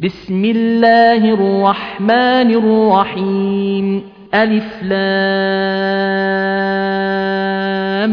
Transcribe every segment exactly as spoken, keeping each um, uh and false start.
بسم الله الرحمن الرحيم ألف لام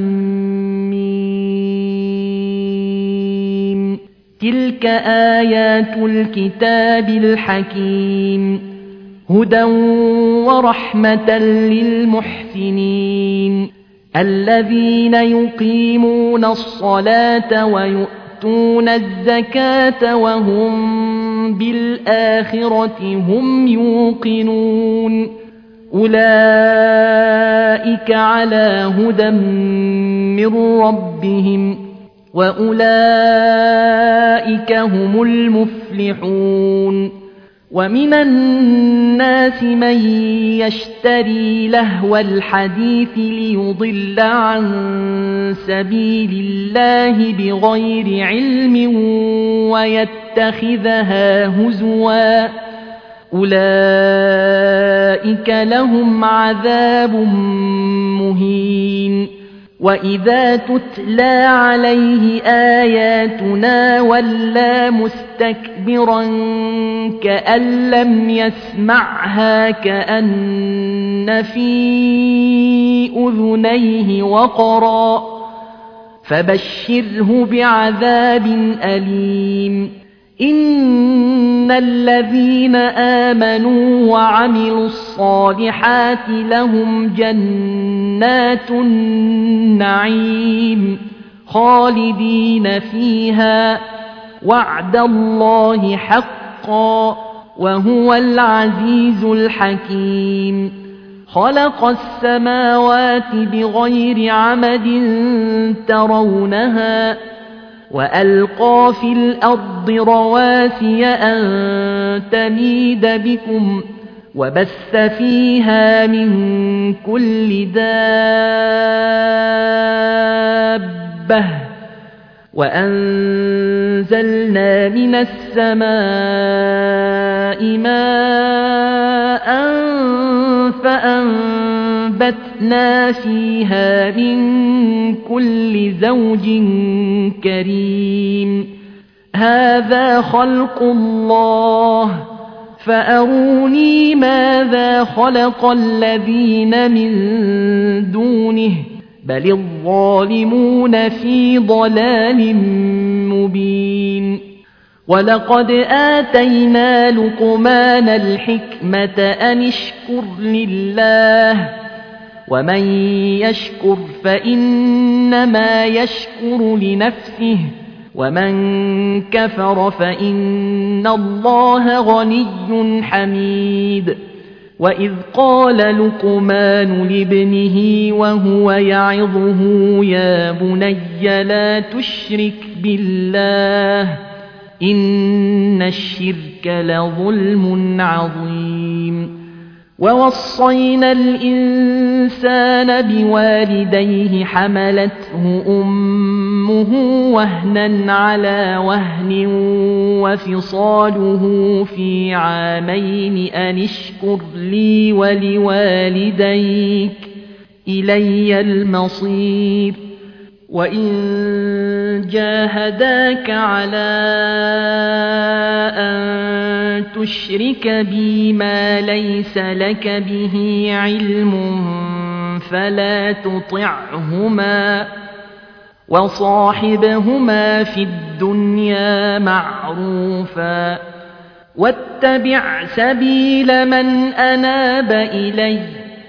ميم تلك آيات الكتاب الحكيم هدى ورحمة للمحسنين الذين يقيمون الصلاة ويؤتون الزكاة وهم بالآخرة هم يوقنون أولئك على هدى من ربهم وأولئك هم المفلحون ومن الناس من يشتري لهو الحديث ليضل عن سبيل الله بغير علم ويتخذها هزوا أولئك لهم عذاب مهين وإذا تتلى عليه آياتنا ولى مستكبرا كأن لم يسمعها كأن في أذنيه وقرا فبشره بعذاب أليم إن الذين آمنوا وعملوا الصالحات لهم جنات النعيم خالدين فيها وعد الله حقا وهو العزيز الحكيم خلق السماوات بغير عمد ترونها وألقى في الأرض رواسي أن تميد بكم وبث فيها من كل دابة وأنزلنا من السماء ماء فأنبتنا فيها من كل زوج كريم هذا خلق الله فأروني ماذا خلق الذين من دونه بل الظالمون في ضلال مبين ولقد آتينا لقمان الحكمة أن اشكر لله ومن يشكر فإنما يشكر لنفسه ومن كفر فإن الله غني حميد وإذ قال لقمان لابنه وهو يعظه يا بني لا تشرك بالله إن الشرك لظلم عظيم ووصينا الإنسان بوالديه حملته أمه وهنا على وهن وفصاله في عامين أن اشكر لي ولوالديك إلي المصير وإن جاهداك على أن تشرك بي ما ليس لك به علم فلا تطعهما وصاحبهما في الدنيا معروفا واتبع سبيل من أناب إلي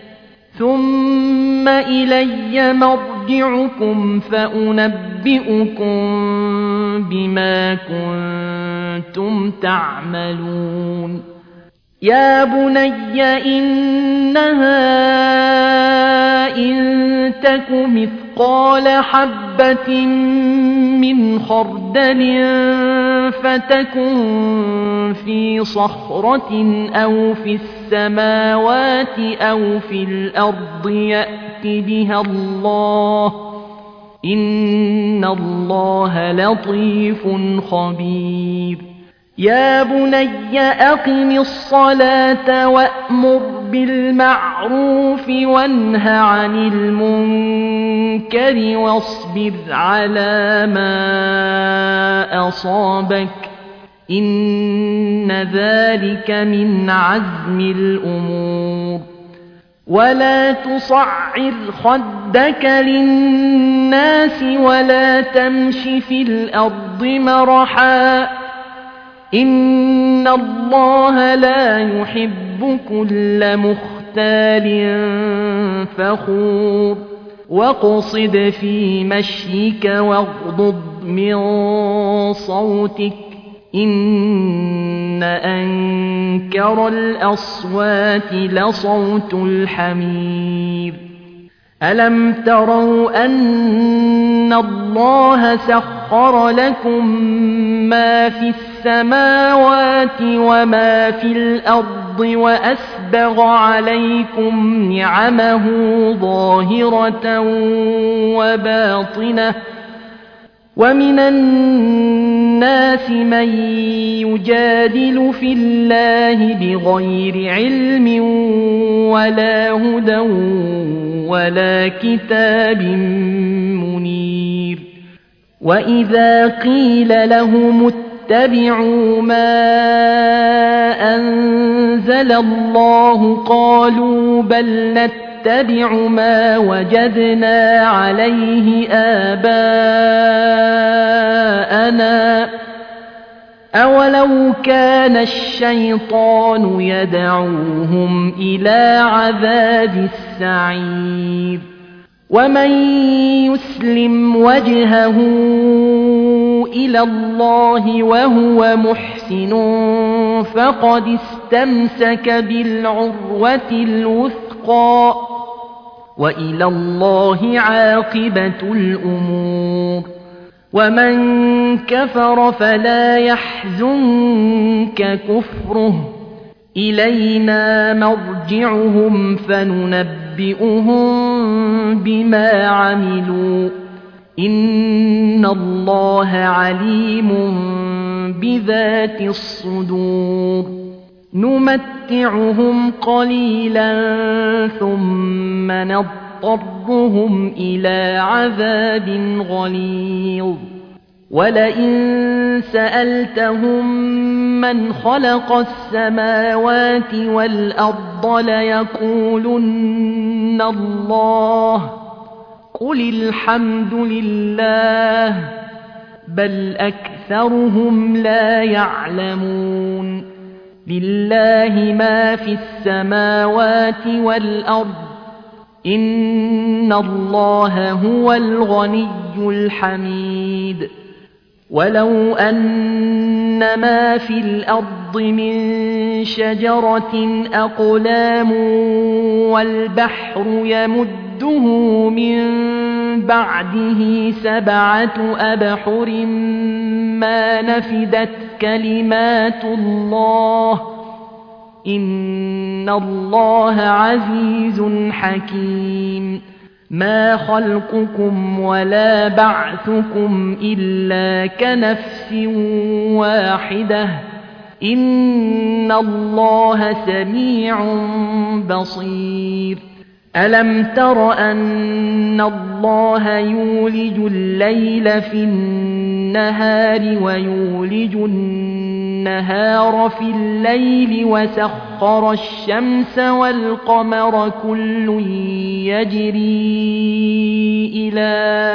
ثم إلي مرجعكم فأنبئكم بما كنتم تعملون يا بني إنها إن تك مثقال حبة من خردل فتكن في صخرة أو في السماوات أو في الأرض يأت بها الله إن الله لطيف خبير يا بني أقم الصلاة وأمر بالمعروف وانه عن المنكر واصبر على ما أصابك إن إن ذلك من عزم الأمور ولا تصعر خدك للناس ولا تمش في الأرض مرحا إن الله لا يحب كل مختال فخور واقصد في مشيك واغضض من صوتك إن أنكر الأصوات لصوت الحمير ألم تروا أن الله سخر لكم ما في السماوات وما في الأرض وأسبغ عليكم نعمه ظاهرة وباطنة ومن الناس من يجادل في الله بغير علم ولا هدى ولا كتاب منير وإذا قيل لهم اتبعوا ما أنزل الله قالوا بل نتبع ما وجدنا عليه آباءنا أولو كان الشيطان يدعوهم إلى عذاب السعير ومن يسلم وجهه إلى الله وهو محسن فقد استمسك بالعروة الوثقى وإلى الله عاقبة الأمور ومن كفر فلا يحزنك كفره إلينا مرجعهم فننبئهم بما عملوا إن الله عليم بذات الصدور نمتعهم قليلا ثم نضطرهم إلى عذاب غليظ ولئن سألتهم من خلق السماوات والأرض ليقولن الله قل الحمد لله بل أكثرهم لا يعلمون لله ما في السماوات والأرض إن الله هو الغني الحميد ولو أن ما في الأرض من شجرة أقلام والبحر يمده من بعده سبعة أبحر ما نفدت كلمات الله إن الله عزيز حكيم ما خلقكم ولا بعثكم إلا كنفس واحدة إن الله سميع بصير ألم تر أن الله يولج الليل في النهار ويولج النهار في الليل وسخر الشمس والقمر كل يجري إلى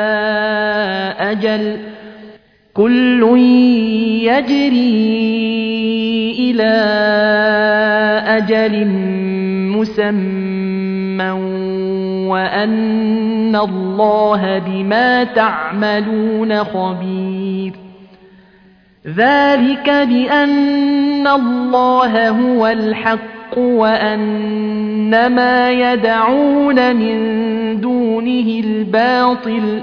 أجل كل يجري إلى أجل مسمى وأن الله بما تعملون خبير ذلك بأن الله هو الحق وأن ما يدعون من دونه الباطل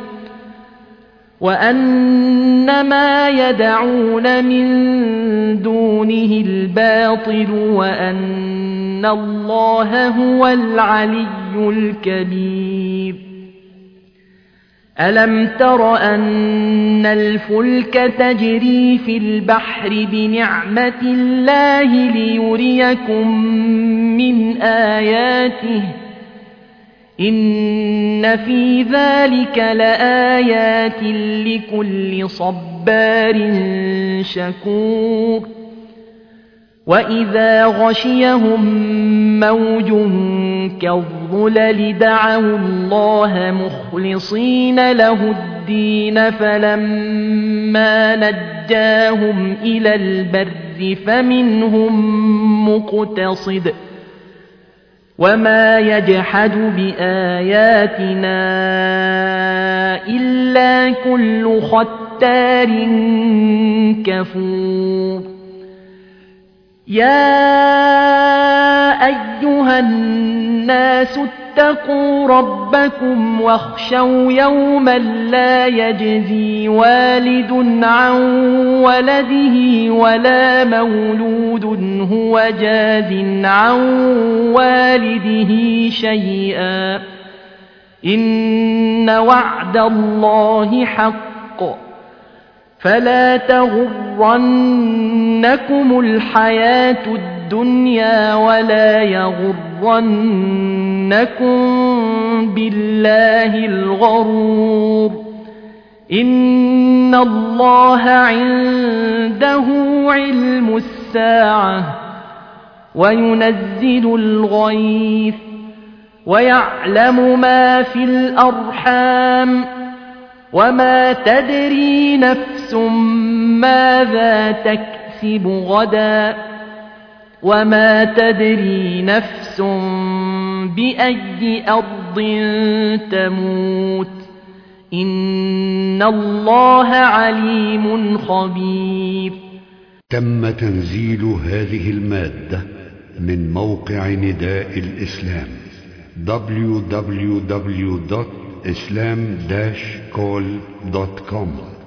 وأن ما يدعون من دونه الباطل وأن الله هو العلي الكبير ألم تر أن الفلك تجري في البحر بنعمة الله ليريكم من آياته إن في ذلك لآيات لكل صبار شكور وإذا غشيهم موج كالظلل دعوا الله مخلصين له الدين فلما نجاهم إلى البر فمنهم مقتصد وما يجحد بآياتنا إلا كل ختار كفور يا أيها الناس اتقوا ربكم واخشوا يوما لا يجزي والد عن ولده ولا مولود هو جاز عن والده شيئا إن وعد الله حق فلا تغرنكم الحياة الدنيا ولا يغرنكم بالله الغرور إن الله عنده علم الساعة وينزل الغيث ويعلم ما في الأرحام وما تدري نفس ماذا تكسب غدا وما تدري نفس بأي أرض تموت إن الله عليم خبير. تم تنزيل هذه المادة من موقع نداء الإسلام دبليو دبليو دبليو دوت islam dash call دوت كوم.